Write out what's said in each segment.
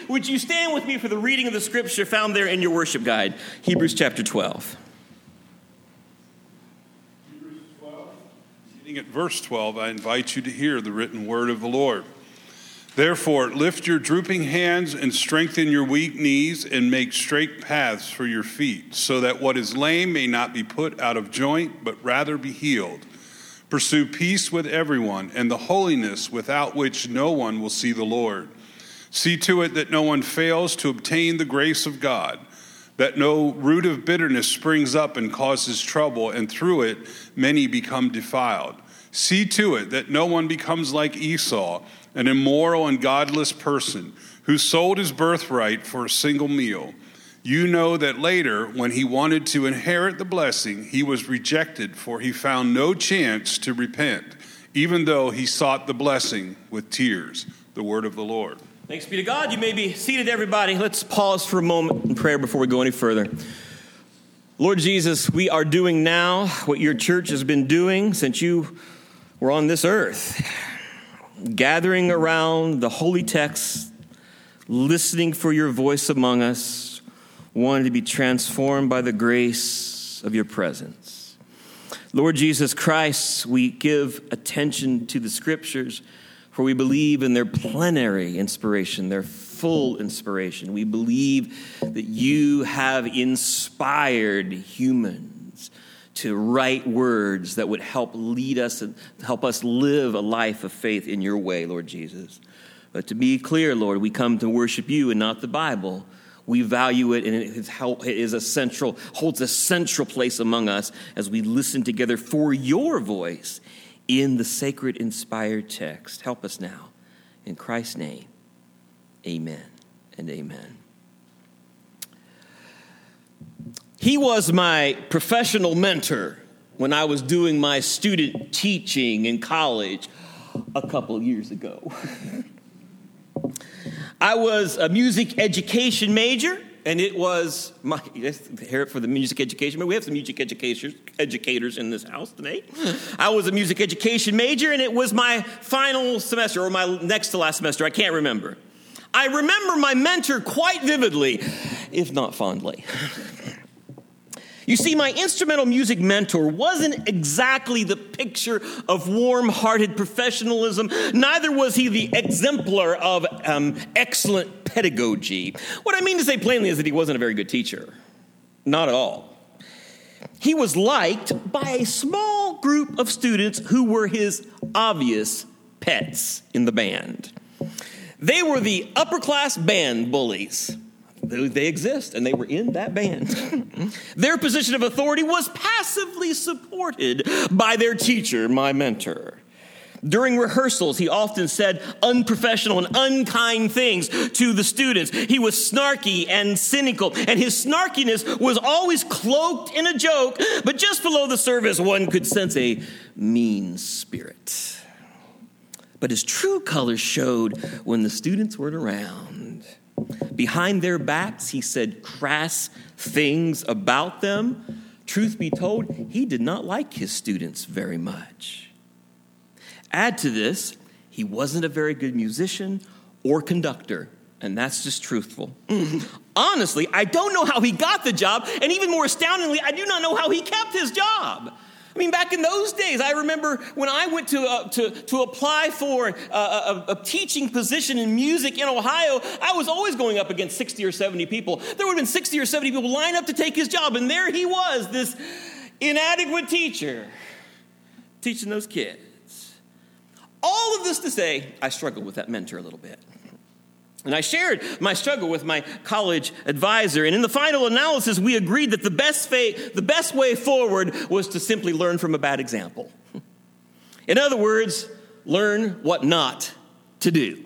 would you stand with me for the reading of the scripture found there in your worship guide, Hebrews chapter 12. Hebrews 12. Beginning at verse 12, I invite you to hear the written word of the Lord. Therefore, lift your drooping hands and strengthen your weak knees and make straight paths for your feet, so that what is lame may not be put out of joint, but rather be healed. Pursue peace with everyone and the holiness without which no one will see the Lord. See to it that no one fails to obtain the grace of God, that no root of bitterness springs up and causes trouble, and through it many become defiled. See to it that no one becomes like Esau, an immoral and godless person who sold his birthright for a single meal. You know that later, when he wanted to inherit the blessing, he was rejected, for he found no chance to repent, even though he sought the blessing with tears. The word of the Lord. Thanks be to God. You may be seated, everybody. Let's pause for a moment in prayer before we go any further. Lord Jesus, we are doing now what your church has been doing since you were on this earth. Gathering around the holy text, listening for your voice among us, wanting to be transformed by the grace of your presence. Lord Jesus Christ, we give attention to the scriptures, for we believe in their plenary inspiration, their full inspiration. We believe that you have inspired humans to write words that would help lead us and help us live a life of faith in your way, Lord Jesus. But to be clear, Lord, we come to worship you and not the Bible. We value it, and it holds a central place among us as we listen together for your voice in the sacred inspired text. Help us now. In Christ's name, amen and amen. He was my professional mentor when I was doing my student teaching in college a couple years ago. I was a music education major, and it was my, let's hear it for the music education. We have some music educators in this house today. I was a music education major, and it was my final semester, or my next to last semester. I can't remember. I remember my mentor quite vividly, if not fondly. You see, my instrumental music mentor wasn't exactly the picture of warm-hearted professionalism. Neither was he the exemplar of excellent pedagogy. What I mean to say plainly is that he wasn't a very good teacher. Not at all. He was liked by a small group of students who were his obvious pets in the band. They were the upper-class band bullies. They exist, and they were in that band. Their position of authority was passively supported by their teacher, my mentor. During rehearsals, he often said unprofessional and unkind things to the students. He was snarky and cynical, and his snarkiness was always cloaked in a joke, but just below the surface, one could sense a mean spirit. But his true colors showed when the students weren't around. Behind their backs, he said crass things about them. Truth be told, he did not like his students very much. Add to this, he wasn't a very good musician or conductor, and that's just truthful. Honestly, I don't know how he got the job, and even more astoundingly, I do not know how he kept his job. I mean, back in those days, I remember when I went to apply for a teaching position in music in Ohio, I was always going up against 60 or 70 people. There would have been 60 or 70 people lined up to take his job, and there he was, this inadequate teacher, teaching those kids. All of this to say, I struggled with that mentor a little bit. And I shared my struggle with my college advisor. And in the final analysis, we agreed that the best way forward was to simply learn from a bad example. In other words, learn what not to do.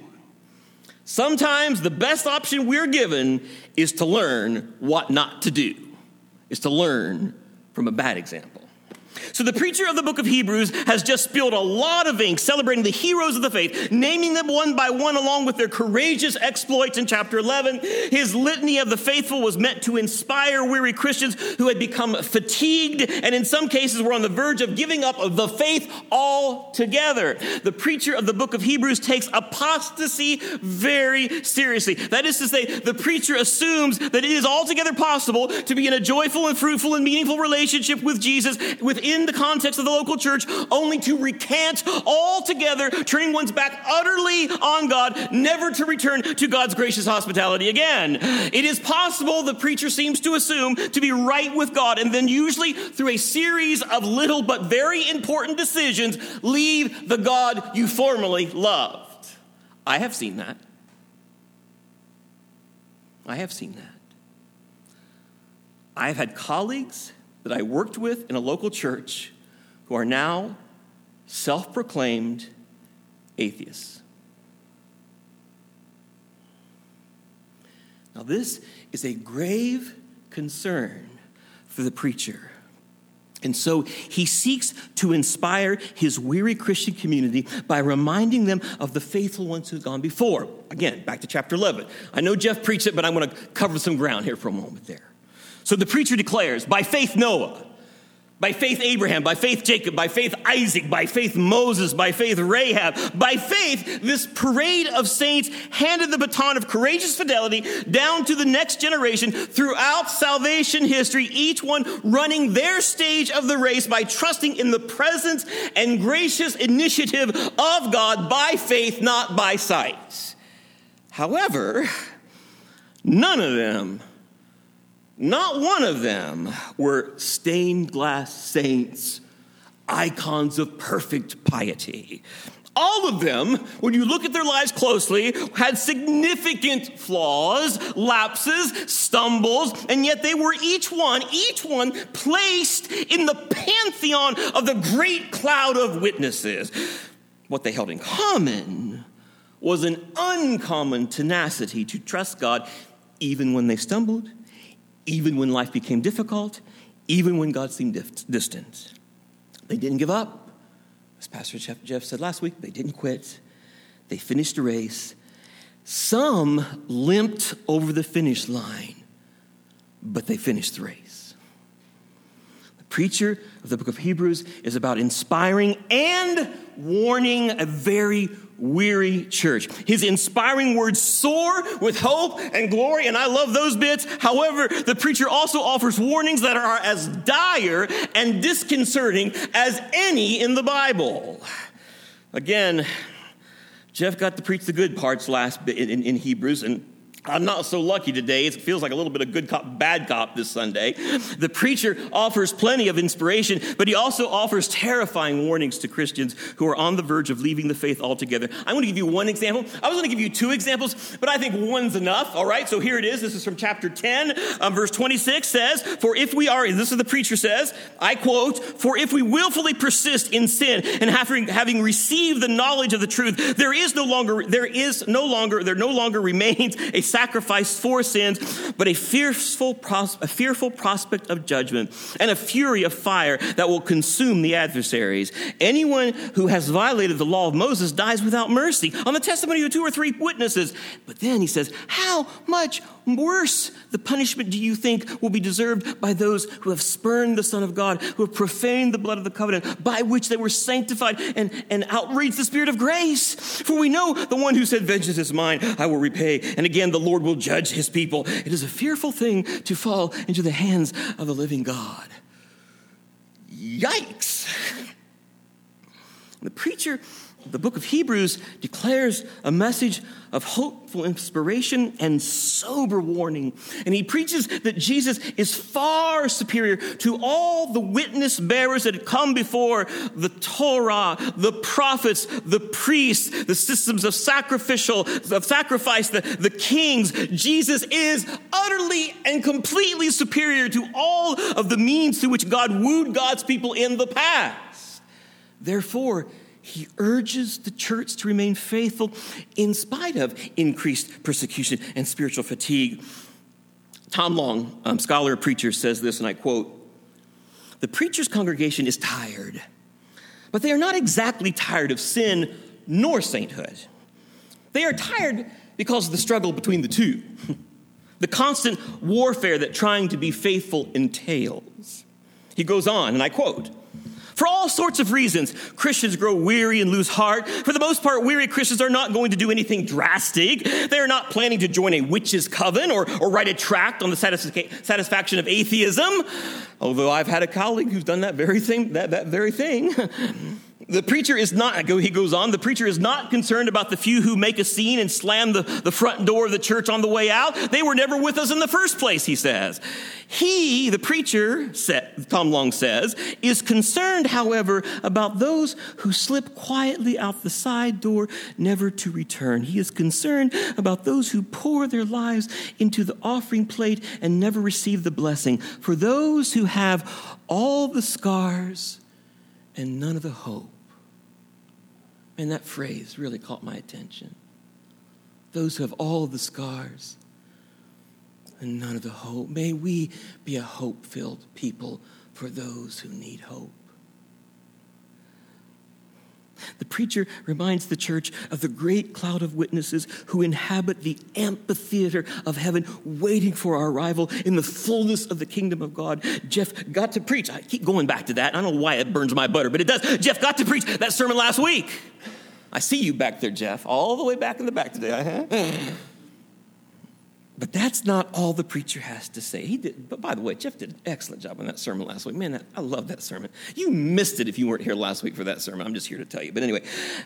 Sometimes the best option we're given is to learn what not to do, is to learn from a bad example. So the preacher of the book of Hebrews has just spilled a lot of ink celebrating the heroes of the faith, naming them one by one along with their courageous exploits in chapter 11. His litany of the faithful was meant to inspire weary Christians who had become fatigued and in some cases were on the verge of giving up the faith altogether. The preacher of the book of Hebrews takes apostasy very seriously. That is to say, the preacher assumes that it is altogether possible to be in a joyful and fruitful and meaningful relationship with Jesus within the context of the local church, only to recant altogether, turning one's back utterly on God, never to return to God's gracious hospitality again. It is possible, the preacher seems to assume, to be right with God, and then usually through a series of little but very important decisions, leave the God you formerly loved. I have seen that. I have seen that. I have had colleagues that I worked with in a local church who are now self-proclaimed atheists. Now, this is a grave concern for the preacher. And so he seeks to inspire his weary Christian community by reminding them of the faithful ones who've gone before. Again, back to chapter 11. I know Jeff preached it, but I'm going to cover some ground here for a moment there. So the preacher declares, by faith Noah, by faith Abraham, by faith Jacob, by faith Isaac, by faith Moses, by faith Rahab, by faith this parade of saints handed the baton of courageous fidelity down to the next generation throughout salvation history, each one running their stage of the race by trusting in the presence and gracious initiative of God by faith, not by sight. However, none of them, not one of them, were stained glass saints, icons of perfect piety. All of them, when you look at their lives closely, had significant flaws, lapses, stumbles, and yet they were each one placed in the pantheon of the great cloud of witnesses. What they held in common was an uncommon tenacity to trust God even when they stumbled, even when life became difficult, even when God seemed distant. They didn't give up. As Pastor Jeff said last week, they didn't quit. They finished the race. Some limped over the finish line, but they finished the race. The preacher of the book of Hebrews is about inspiring and warning a very weary church. His inspiring words soar with hope and glory, and I love those bits. However, the preacher also offers warnings that are as dire and disconcerting as any in the Bible. Again, Jeff got to preach the good parts last in Hebrews, and I'm not so lucky today. It feels like a little bit of good cop, bad cop this Sunday. The preacher offers plenty of inspiration, but he also offers terrifying warnings to Christians who are on the verge of leaving the faith altogether. I'm going to give you one example. I was going to give you two examples, but I think one's enough. All right, so here it is. This is from chapter 10, verse 26 says, "For if we are," and this is the preacher says, I quote, "For if we willfully persist in sin and having received the knowledge of the truth, there no longer remains a sacrifice for sins, but a fearful prospect of judgment and a fury of fire that will consume the adversaries. Anyone who has violated the law of Moses dies without mercy on the testimony of 2 or 3 witnesses." But then he says, how much worse the punishment do you think will be deserved by those who have spurned the Son of God, who have profaned the blood of the covenant by which they were sanctified and outraged the Spirit of grace? For we know the one who said, "Vengeance is mine, I will repay." And again, the Lord will judge his people. It is a fearful thing to fall into the hands of the living God. Yikes. The preacher of the book of Hebrews declares a message of hopeful inspiration and sober warning. And he preaches that Jesus is far superior to all the witness bearers that had come before: the Torah, the prophets, the priests, the systems of sacrifice, the kings. Jesus is utterly and completely superior to all of the means through which God wooed God's people in the past. Therefore, he urges the church to remain faithful in spite of increased persecution and spiritual fatigue. Tom Long, scholar and preacher, says this, and I quote, The preacher's congregation is tired, but they are not exactly tired of sin nor sainthood. They are tired because of the struggle between the two, the constant warfare that trying to be faithful entails. He goes on, and I quote, "For all sorts of reasons, Christians grow weary and lose heart. For the most part, weary Christians are not going to do anything drastic. They are not planning to join a witches' coven or write a tract on the satisfaction of atheism. Although I've had a colleague who's done that very thing. The preacher is not," he goes on, "the preacher is not concerned about the few who make a scene and slam the front door of the church on the way out. They were never with us in the first place," he says. He, the preacher, Tom Long says, is concerned, however, about those who slip quietly out the side door, never to return. He is concerned about those who pour their lives into the offering plate and never receive the blessing. For those who have all the scars and none of the hope. And that phrase really caught my attention. Those who have all the scars and none of the hope. May we be a hope-filled people for those who need hope. The preacher reminds the church of the great cloud of witnesses who inhabit the amphitheater of heaven, waiting for our arrival in the fullness of the kingdom of God. Jeff got to preach. I keep going back to that. I don't know why it burns my butter, but it does. Jeff got to preach that sermon last week. I see you back there, Jeff, all the way back in the back today. But that's not all the preacher has to say. He did. But by the way, Jeff did an excellent job on that sermon last week. Man, I love that sermon. You missed it if you weren't here last week for that sermon. I'm just here to tell you. But anyway,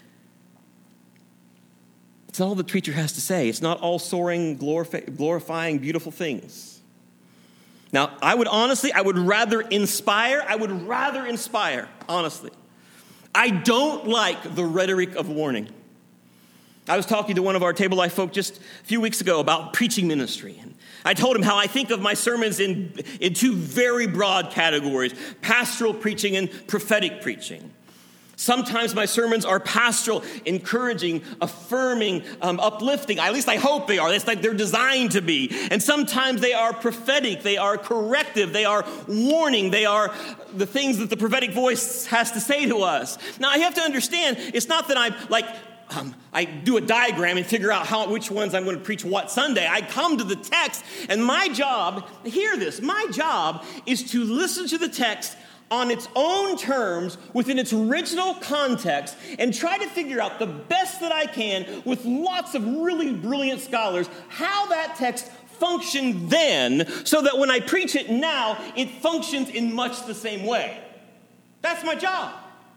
it's not all the preacher has to say. It's not all soaring, glorifying, beautiful things. Now, I would rather inspire, honestly. I don't like the rhetoric of warning. I was talking to one of our Table Life folk just a few weeks ago about preaching ministry. And I told him how I think of my sermons in two very broad categories, pastoral preaching and prophetic preaching. Sometimes my sermons are pastoral, encouraging, affirming, uplifting. At least I hope they are. That's like they're designed to be. And sometimes they are prophetic. They are corrective. They are warning. They are the things that the prophetic voice has to say to us. Now, you have to understand, it's not that I'm like, I do a diagram and figure out which ones I'm going to preach what Sunday. I come to the text, and my job, hear this, my job is to listen to the text on its own terms, within its original context, and try to figure out the best that I can with lots of really brilliant scholars how that text functioned then, so that when I preach it now, it functions in much the same way. That's my job.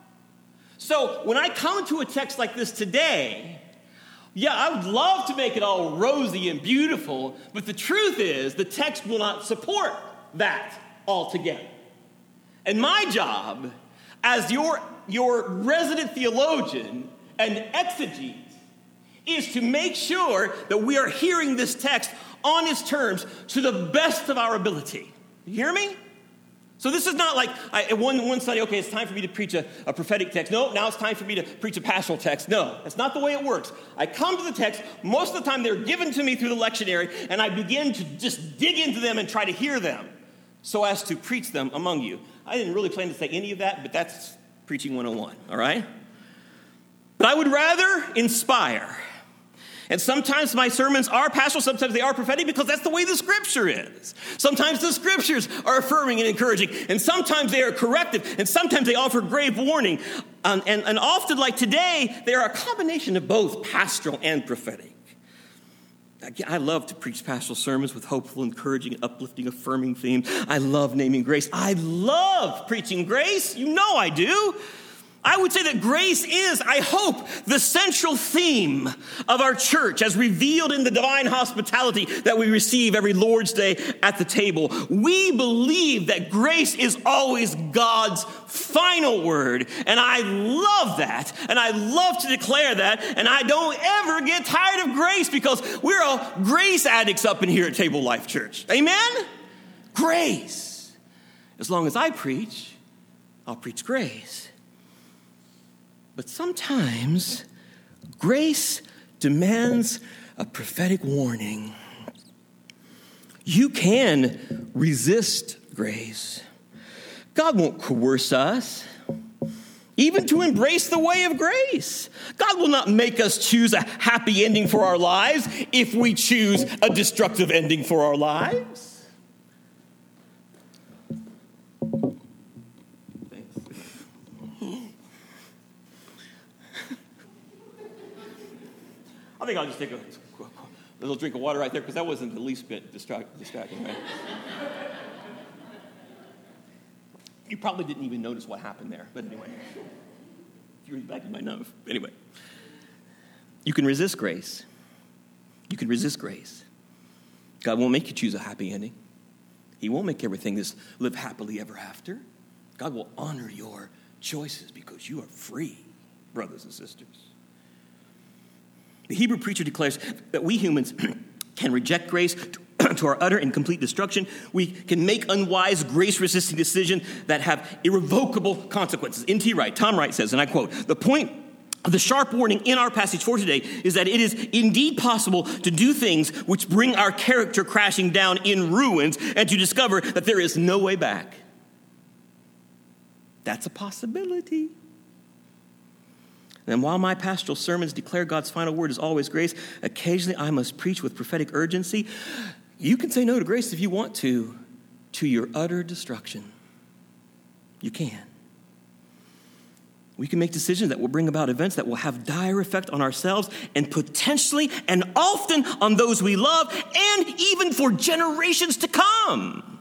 So when I come to a text like this today, I would love to make it all rosy and beautiful, but the truth is the text will not support that altogether. And my job as your resident theologian and exegete is to make sure that we are hearing this text on its terms to the best of our ability. You hear me? So this is not like one Sunday, okay, it's time for me to preach a prophetic text. No, now it's time for me to preach a pastoral text. No, that's not the way it works. I come to the text. Most of the time they're given to me through the lectionary, and I begin to just dig into them and try to hear them so as to preach them among you. I didn't really plan to say any of that, but that's preaching 101, all right? But I would rather inspire. And sometimes my sermons are pastoral, sometimes they are prophetic, because that's the way the Scripture is. Sometimes the Scriptures are affirming and encouraging, and sometimes they are corrective, and sometimes they offer grave warning. And often, like today, they are a combination of both pastoral and prophetic. I love to preach pastoral sermons with hopeful, encouraging, uplifting, affirming themes. I love naming grace. I love preaching grace. You know I do. I would say that grace is, I hope, the central theme of our church as revealed in the divine hospitality that we receive every Lord's Day at the table. We believe that grace is always God's final word, and I love that, and I love to declare that, and I don't ever get tired of grace because we're all grace addicts up in here at Table Life Church. Amen? Grace. As long as I preach, I'll preach grace. But sometimes grace demands a prophetic warning. You can resist grace. God won't coerce us, even to embrace the way of grace. God will not make us choose a happy ending for our lives if we choose a destructive ending for our lives. Thanks. I think I'll just take a little drink of water right there, because that wasn't the least bit distracting, right? You probably didn't even notice what happened there, but anyway. If you were back, you might know. Anyway. You can resist grace. You can resist grace. God won't make you choose a happy ending. He won't make everything this live happily ever after. God will honor your choices because you are free, brothers and sisters. The Hebrew preacher declares that we humans can reject grace to our utter and complete destruction. We can make unwise, grace-resisting decisions that have irrevocable consequences. N.T. Wright, Tom Wright says, and I quote, "The point of the sharp warning in our passage for today is that it is indeed possible to do things which bring our character crashing down in ruins and to discover that there is no way back." That's a possibility. And while my pastoral sermons declare God's final word is always grace, occasionally I must preach with prophetic urgency. You can say no to grace if you want to your utter destruction. You can. We can make decisions that will bring about events that will have dire effect on ourselves and potentially and often on those we love and even for generations to come.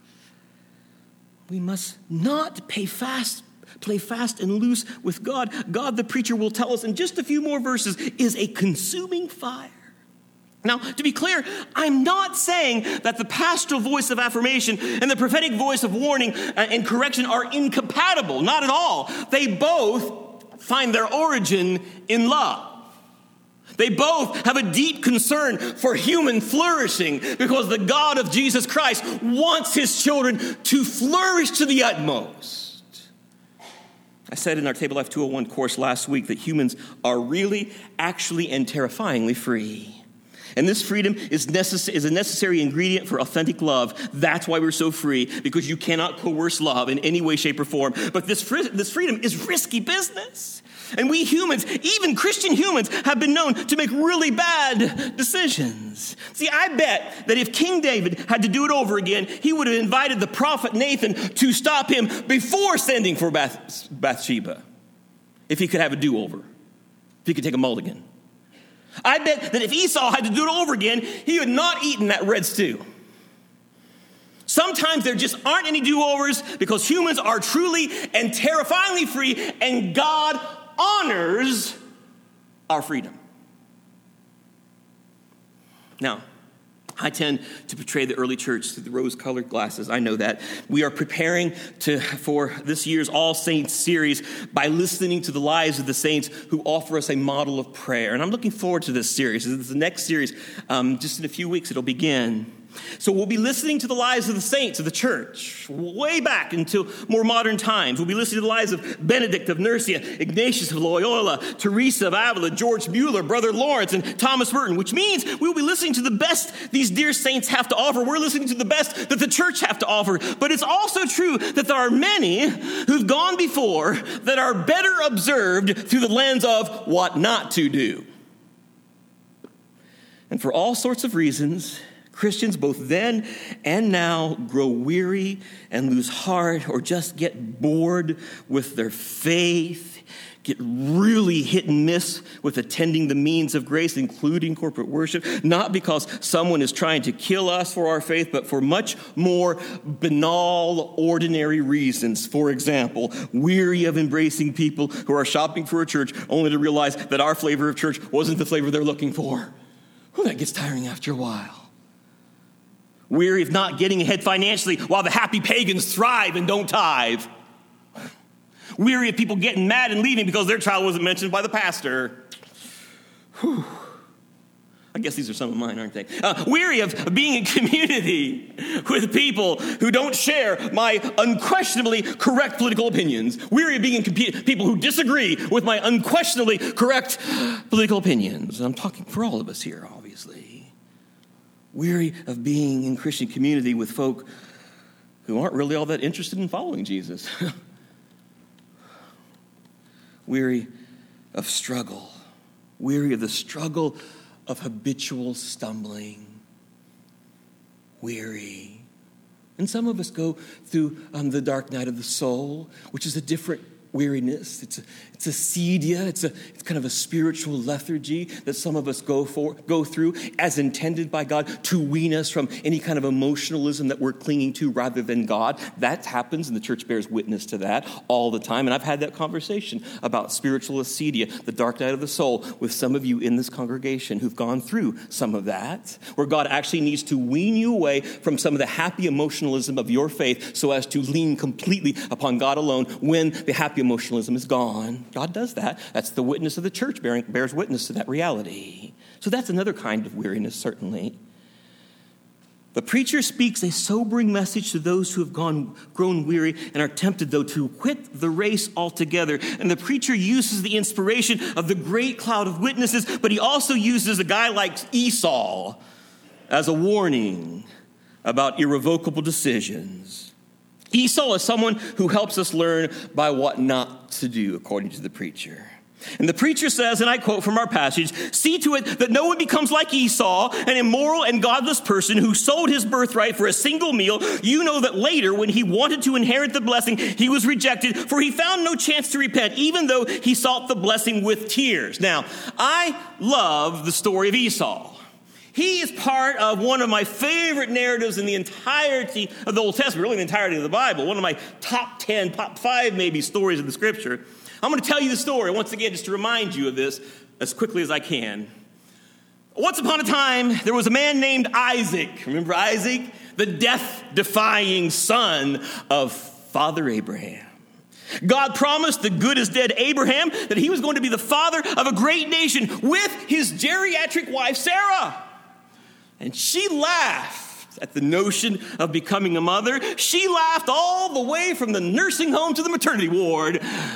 We must not play fast and loose with God. God, the preacher, will tell us in just a few more verses, is a consuming fire. Now, to be clear, I'm not saying that the pastoral voice of affirmation and the prophetic voice of warning and correction are incompatible. Not at all. They both find their origin in love. They both have a deep concern for human flourishing because the God of Jesus Christ wants his children to flourish to the utmost. I said in our Table Life 201 course last week that humans are really, actually, and terrifyingly free. And this freedom is a necessary ingredient for authentic love. That's why we're so free, because you cannot coerce love in any way, shape, or form. But this freedom is risky business. And we humans, even Christian humans, have been known to make really bad decisions. See, I bet that if King David had to do it over again, he would have invited the prophet Nathan to stop him before sending for Bathsheba. If he could have a do-over. If he could take a mulligan. I bet that if Esau had to do it over again, he would not eaten that red stew. Sometimes there just aren't any do-overs because humans are truly and terrifyingly free, and God honors our freedom. Now, I tend to portray the early church through the rose-colored glasses. I know that. We are preparing for this year's All Saints series by listening to the lives of the saints who offer us a model of prayer. And I'm looking forward to this series. This is the next series. Just in a few weeks, it'll begin. So we'll be listening to the lives of the saints of the church, way back into more modern times. We'll be listening to the lives of Benedict of Nursia, Ignatius of Loyola, Teresa of Avila, George Mueller, Brother Lawrence, and Thomas Merton, which means we'll be listening to the best these dear saints have to offer. We're listening to the best that the church have to offer. But it's also true that there are many who've gone before that are better observed through the lens of what not to do. And for all sorts of reasons, Christians both then and now grow weary and lose heart or just get bored with their faith, get really hit and miss with attending the means of grace, including corporate worship, not because someone is trying to kill us for our faith, but for much more banal, ordinary reasons. For example, weary of embracing people who are shopping for a church only to realize that our flavor of church wasn't the flavor they're looking for. Well, that gets tiring after a while. Weary of not getting ahead financially while the happy pagans thrive and don't tithe. Weary of people getting mad and leaving because their child wasn't mentioned by the pastor. Whew. I guess these are some of mine, aren't they? Weary of being in community with people who don't share my unquestionably correct political opinions. Weary of being in people who disagree with my unquestionably correct political opinions. I'm talking for all of us here, obviously. Weary of being in Christian community with folk who aren't really all that interested in following Jesus. Weary of struggle. Weary of the struggle of habitual stumbling. Weary. And some of us go through the dark night of the soul, which is a different weariness. It's a acedia. It's kind of a spiritual lethargy that some of us go through as intended by God to wean us from any kind of emotionalism that we're clinging to rather than God. That happens, and the church bears witness to that all the time. And I've had that conversation about spiritual acedia, the dark night of the soul, with some of you in this congregation who've gone through some of that, where God actually needs to wean you away from some of the happy emotionalism of your faith so as to lean completely upon God alone when the happy emotionalism is gone. God does that. That's the witness of the church bears witness to that reality. So that's another kind of weariness, certainly. The preacher speaks a sobering message to those who have grown weary and are tempted, though, to quit the race altogether. And the preacher uses the inspiration of the great cloud of witnesses, but he also uses a guy like Esau as a warning about irrevocable decisions. Esau is someone who helps us learn by what not to do, according to the preacher. And the preacher says, and I quote from our passage, "See to it that no one becomes like Esau, an immoral and godless person who sold his birthright for a single meal. You know that later, when he wanted to inherit the blessing, he was rejected, for he found no chance to repent, even though he sought the blessing with tears." Now, I love the story of Esau. He is part of one of my favorite narratives in the entirety of the Old Testament, really the entirety of the Bible, one of my top 10, top 5 maybe stories of the Scripture. I'm going to tell you the story once again just to remind you of this as quickly as I can. Once upon a time, there was a man named Isaac. Remember Isaac? The death-defying son of Father Abraham. God promised the good as dead Abraham that he was going to be the father of a great nation with his geriatric wife, Sarah. And she laughed at the notion of becoming a mother. She laughed all the way from the nursing home to the maternity ward.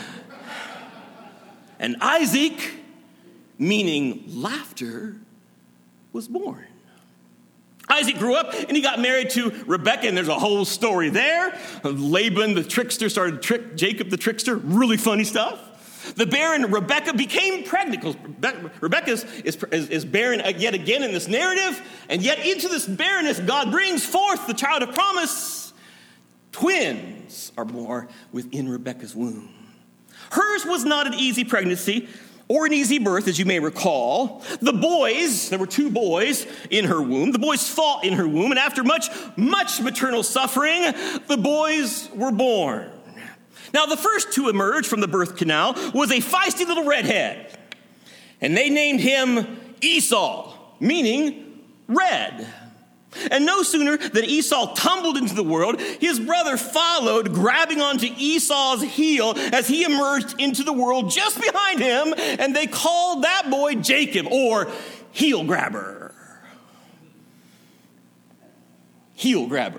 And Isaac, meaning laughter, was born. Isaac grew up and he got married to Rebekah, and there's a whole story there. Laban the trickster started to trick Jacob the trickster. Really funny stuff. The barren Rebekah became pregnant because Rebekah is barren yet again in this narrative. And yet into this barrenness, God brings forth the child of promise. Twins are born within Rebekah's womb. Hers was not an easy pregnancy or an easy birth, as you may recall. The boys, there were 2 boys in her womb. The boys fought in her womb, and after much maternal suffering, the boys were born. Now, the first to emerge from the birth canal was a feisty little redhead, and they named him Esau, meaning red. And no sooner than Esau tumbled into the world, his brother followed, grabbing onto Esau's heel as he emerged into the world just behind him, and they called that boy Jacob, or heel grabber. Heel grabber.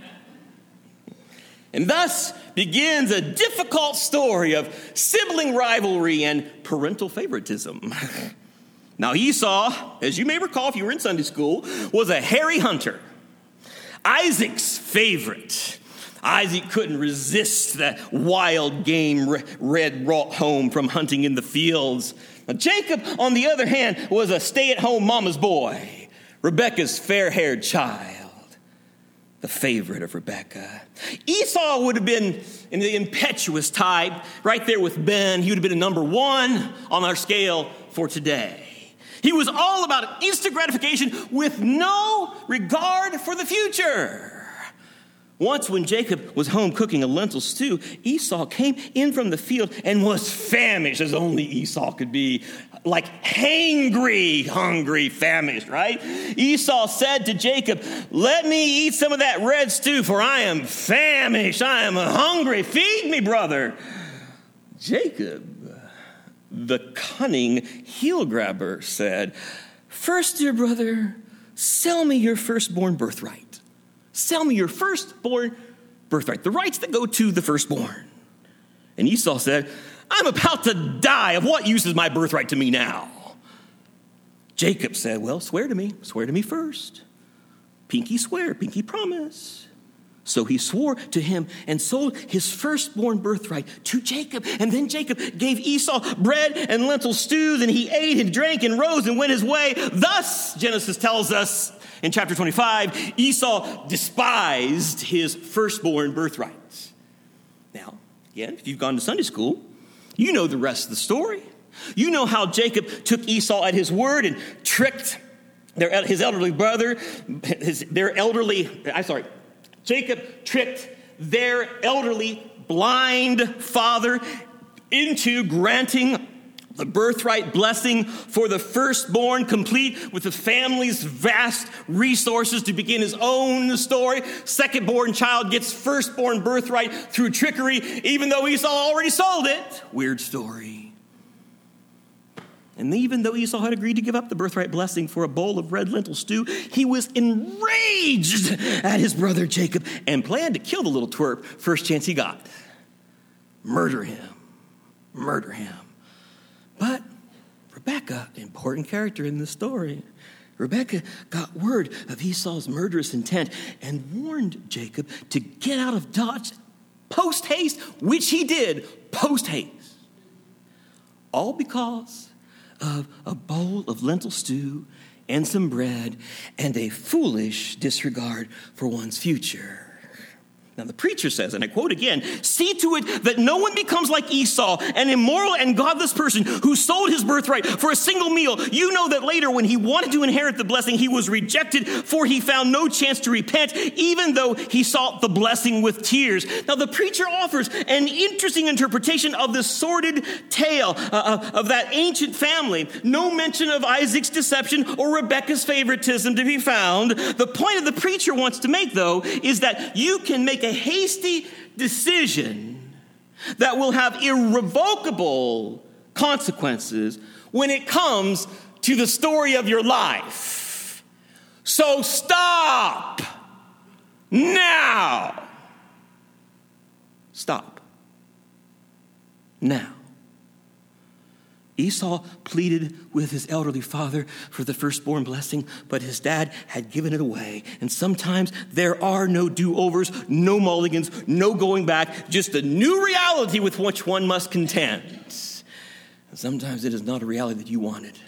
And thus begins a difficult story of sibling rivalry and parental favoritism. Now, Esau, as you may recall if you were in Sunday school, was a hairy hunter. Isaac's favorite. Isaac couldn't resist the wild game Red brought home from hunting in the fields. Now, Jacob, on the other hand, was a stay-at-home mama's boy, Rebekah's fair-haired child, the favorite of Rebekah. Esau would have been in the impetuous type, right there with Ben. He would have been a number 1 on our scale for today. He was all about instant gratification with no regard for the future. Once when Jacob was home cooking a lentil stew, Esau came in from the field and was famished, as only Esau could be. Like hungry, famished, right? Esau said to Jacob, "Let me eat some of that red stew, for I am famished. I am hungry. Feed me, brother." Jacob, the cunning heel grabber, said, "First, dear brother, sell me your firstborn birthright. Sell me your firstborn birthright, the rights that go to the firstborn." And Esau said, "I'm about to die. Of what use is my birthright to me now?" Jacob said, "Well, swear to me first. Pinky swear, pinky promise." So he swore to him and sold his firstborn birthright to Jacob. And then Jacob gave Esau bread and lentil stews, and he ate and drank and rose and went his way. Thus, Genesis tells us in chapter 25, Esau despised his firstborn birthright. Now, again, if you've gone to Sunday school, you know the rest of the story. You know how Jacob took Esau at his word and tricked his elderly brother, Jacob tricked their elderly blind father into granting the birthright blessing for the firstborn, complete with the family's vast resources to begin his own story. Secondborn child gets firstborn birthright through trickery, even though Esau already sold it. Weird story. And even though Esau had agreed to give up the birthright blessing for a bowl of red lentil stew, he was enraged at his brother Jacob and planned to kill the little twerp first chance he got. Murder him. But Rebekah, important character in this story, Rebekah got word of Esau's murderous intent and warned Jacob to get out of Dodge post-haste, which he did post-haste. All because of a bowl of lentil stew and some bread and a foolish disregard for one's future. Now the preacher says, and I quote again, "See to it that no one becomes like Esau, an immoral and godless person who sold his birthright for a single meal. You know that later when he wanted to inherit the blessing, he was rejected, for he found no chance to repent, even though he sought the blessing with tears." Now the preacher offers an interesting interpretation of the sordid tale of that ancient family. No mention of Isaac's deception or Rebekah's favoritism to be found. The point of the preacher wants to make, though, is that you can make a hasty decision that will have irrevocable consequences when it comes to the story of your life. So stop now. Stop now. Esau pleaded with his elderly father for the firstborn blessing, but his dad had given it away. And sometimes there are no do-overs, no mulligans, no going back, just a new reality with which one must contend. And sometimes it is not a reality that you wanted.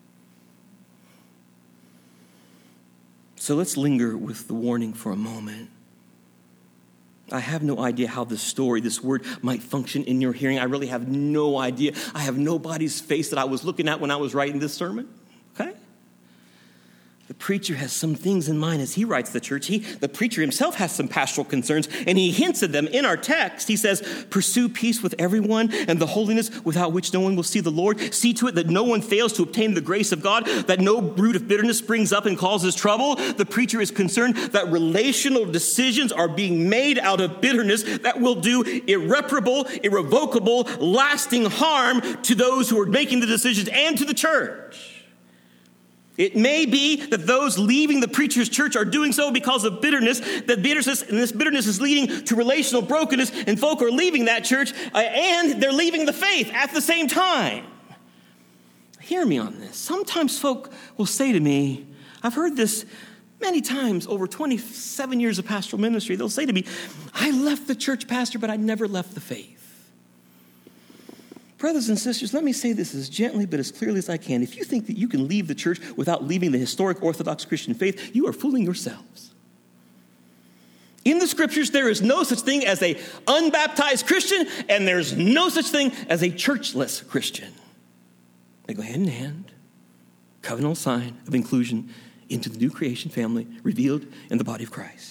So let's linger with the warning for a moment. I have no idea how this story, this word might function in your hearing. I really have no idea. I have nobody's face that I was looking at when I was writing this sermon, okay? The preacher has some things in mind as he writes the church. The preacher himself has some pastoral concerns, and he hints at them in our text. He says, "Pursue peace with everyone and the holiness without which no one will see the Lord. See to it that no one fails to obtain the grace of God, that no root of bitterness springs up and causes trouble." The preacher is concerned that relational decisions are being made out of bitterness that will do irreparable, irrevocable, lasting harm to those who are making the decisions and to the church. It may be that those leaving the preacher's church are doing so because of bitterness, and this bitterness is leading to relational brokenness, and folk are leaving that church, and they're leaving the faith at the same time. Hear me on this. Sometimes folk will say to me, I've heard this many times over 27 years of pastoral ministry, they'll say to me, "I left the church, pastor, but I never left the faith." Brothers and sisters, let me say this as gently but as clearly as I can. If you think that you can leave the church without leaving the historic Orthodox Christian faith, you are fooling yourselves. In the scriptures, there is no such thing as an unbaptized Christian, and there's no such thing as a churchless Christian. They go hand in hand, covenantal sign of inclusion into the new creation family revealed in the body of Christ.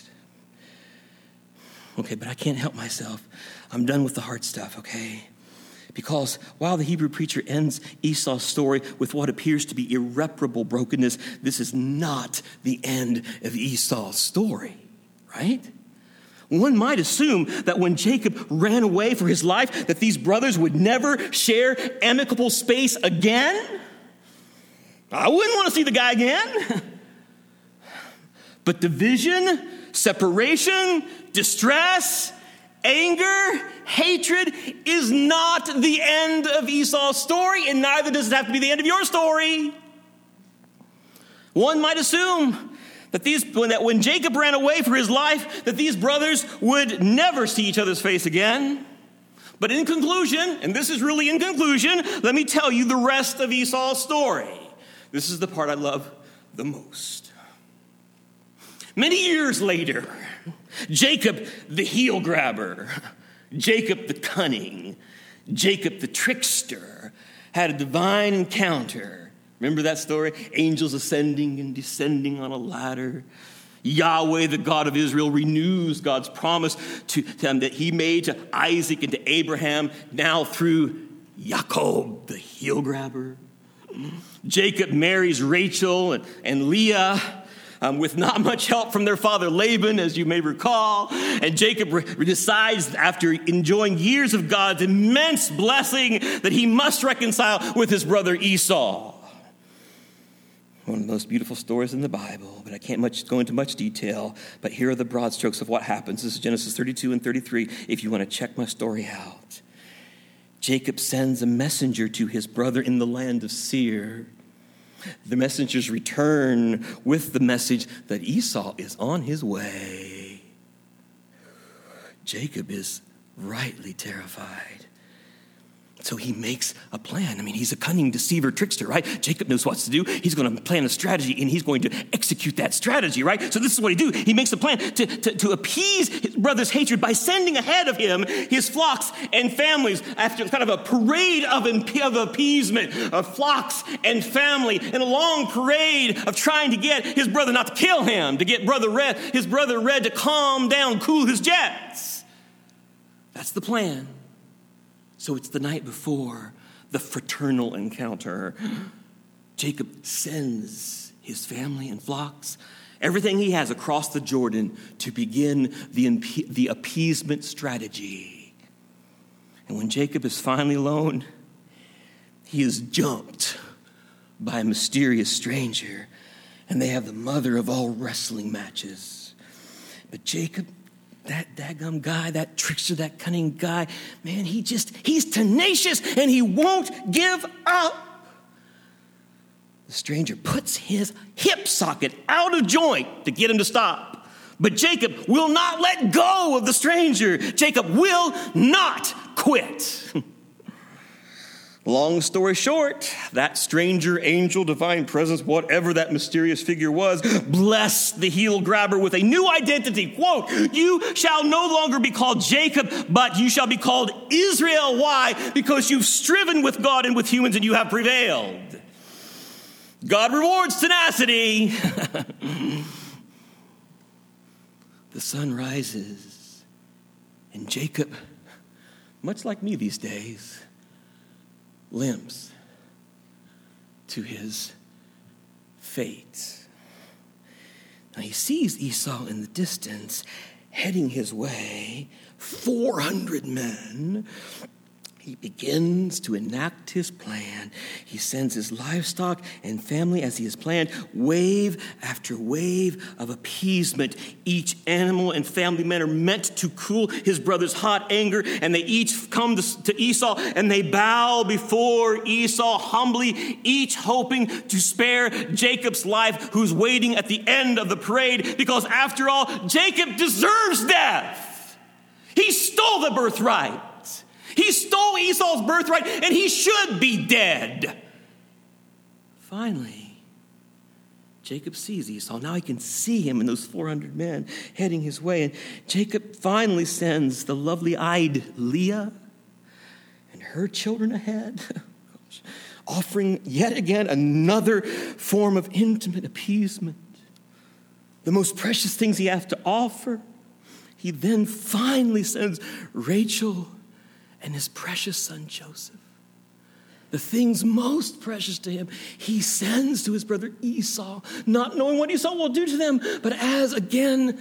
Okay, but I can't help myself. I'm done with the hard stuff, okay? Because while the Hebrew preacher ends Esau's story with what appears to be irreparable brokenness, this is not the end of Esau's story, right? One might assume that when Jacob ran away for his life, that these brothers would never share amicable space again. I wouldn't want to see the guy again. But division, separation, distress, anger, hatred is not the end of Esau's story, and neither does it have to be the end of your story. One might assume that when Jacob ran away for his life, that these brothers would never see each other's face again. But in conclusion, and this is really in conclusion, let me tell you the rest of Esau's story. This is the part I love the most. Many years later, Jacob the heel grabber, Jacob the cunning, Jacob the trickster had a divine encounter. Remember that story? Angels ascending and descending on a ladder. Yahweh, the God of Israel, renews God's promise to them that he made to Isaac and to Abraham, now through Jacob, the heel grabber. Jacob marries Rachel and Leah with not much help from their father Laban, as you may recall. And Jacob decides, after enjoying years of God's immense blessing, that he must reconcile with his brother Esau. One of the most beautiful stories in the Bible, but I can't go into much detail. But here are the broad strokes of what happens. This is Genesis 32 and 33, if you want to check my story out. Jacob sends a messenger to his brother in the land of Seir. The messengers return with the message that Esau is on his way. Jacob is rightly terrified. So he makes a plan. I mean, he's a cunning deceiver, trickster, right? Jacob knows what to do. He's going to plan a strategy, and he's going to execute that strategy, right? So this is what he do. He makes a plan to appease his brother's hatred by sending ahead of him his flocks and families after kind of a parade of appeasement of flocks and family, and a long parade of trying to get his brother not to kill him, to get his brother Red to calm down, cool his jets. That's the plan. So it's the night before the fraternal encounter. Jacob sends his family and flocks, everything he has, across the Jordan to begin the appeasement strategy. And when Jacob is finally alone, he is jumped by a mysterious stranger, and they have the mother of all wrestling matches. But Jacob, that daggum guy, that trickster, that cunning guy, man, he's tenacious and he won't give up. The stranger puts his hip socket out of joint to get him to stop. But Jacob will not let go of the stranger. Jacob will not quit. Long story short, that stranger, angel, divine presence, whatever that mysterious figure was, blessed the heel grabber with a new identity. Quote, "You shall no longer be called Jacob, but you shall be called Israel." Why? Because you've striven with God and with humans and you have prevailed. God rewards tenacity. The sun rises, and Jacob, much like me these days, limps to his fate. Now he sees Esau in the distance, heading his way, 400 men. He begins to enact his plan. He sends his livestock and family as he has planned, wave after wave of appeasement. Each animal and family men are meant to cool his brother's hot anger, and they each come to Esau and they bow before Esau humbly, each hoping to spare Jacob's life, who's waiting at the end of the parade, because after all, Jacob deserves death. He stole the birthright. He stole Esau's birthright, and he should be dead. Finally, Jacob sees Esau. Now he can see him and those 400 men heading his way. And Jacob finally sends the lovely-eyed Leah and her children ahead, offering yet again another form of intimate appeasement. The most precious things he has to offer. He then finally sends Rachel and his precious son Joseph. The things most precious to him, he sends to his brother Esau, not knowing what Esau will do to them, but as, again,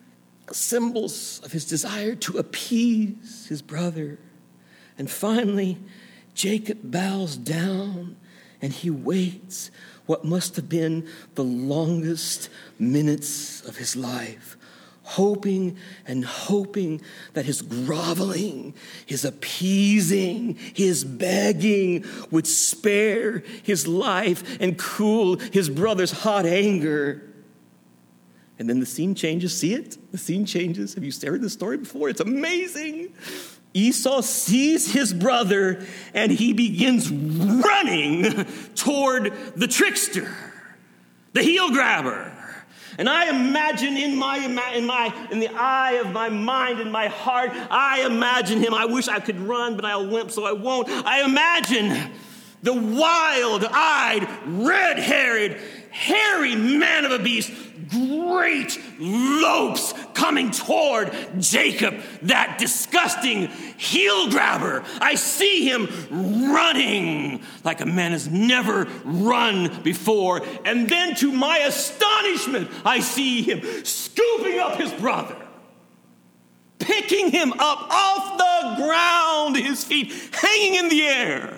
symbols of his desire to appease his brother. And finally, Jacob bows down and he waits what must have been the longest minutes of his life, hoping and hoping that his groveling, his appeasing, his begging would spare his life and cool his brother's hot anger. And then the scene changes. See it? The scene changes. Have you heard this story before? It's amazing. Esau sees his brother, and he begins running toward the trickster, the heel grabber. And I imagine in the eye of my mind, in my heart, I imagine him. I wish I could run, but I'll limp, so I won't. I imagine the wild-eyed, red-haired, hairy man of a beast, great lopes coming toward Jacob, that disgusting heel grabber. I see him running like a man has never run before. And then to my astonishment, I see him scooping up his brother, picking him up off the ground, his feet hanging in the air.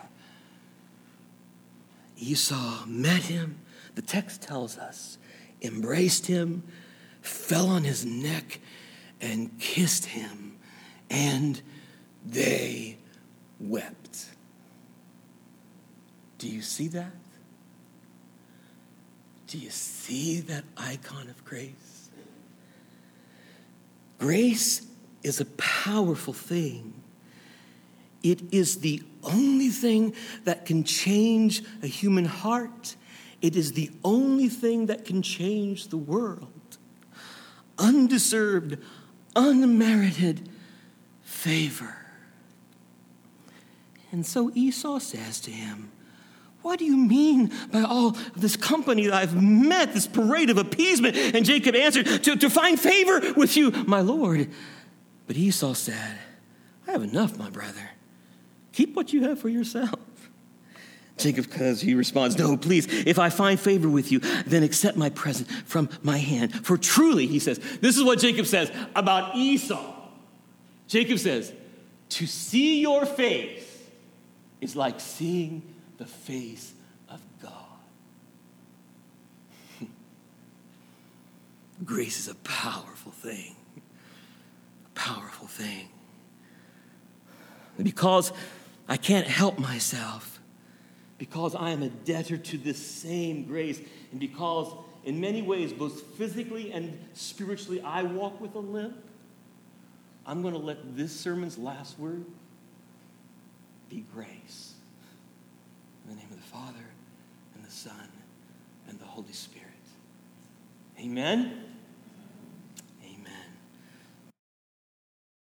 Esau met him, the text tells us, embraced him, fell on his neck, and kissed him, and they wept. Do you see that? Do you see that icon of grace? Grace is a powerful thing. It is the only thing that can change a human heart. It is the only thing that can change the world. Undeserved, unmerited favor. And so Esau says to him, what do you mean by all of this company that I've met, this parade of appeasement? And Jacob answered, to find favor with you, my lord. But Esau said, I have enough, my brother. Keep what you have for yourself. Jacob, because he responds, no, please, if I find favor with you, then accept my present from my hand. For truly, he says, this is what Jacob says about Esau. Jacob says, to see your face is like seeing the face of God. Grace is a powerful thing. A powerful thing. Because I can't help myself, because I am a debtor to this same grace, and because in many ways, both physically and spiritually, I walk with a limp, I'm going to let this sermon's last word be grace. In the name of the Father, and the Son, and the Holy Spirit. Amen.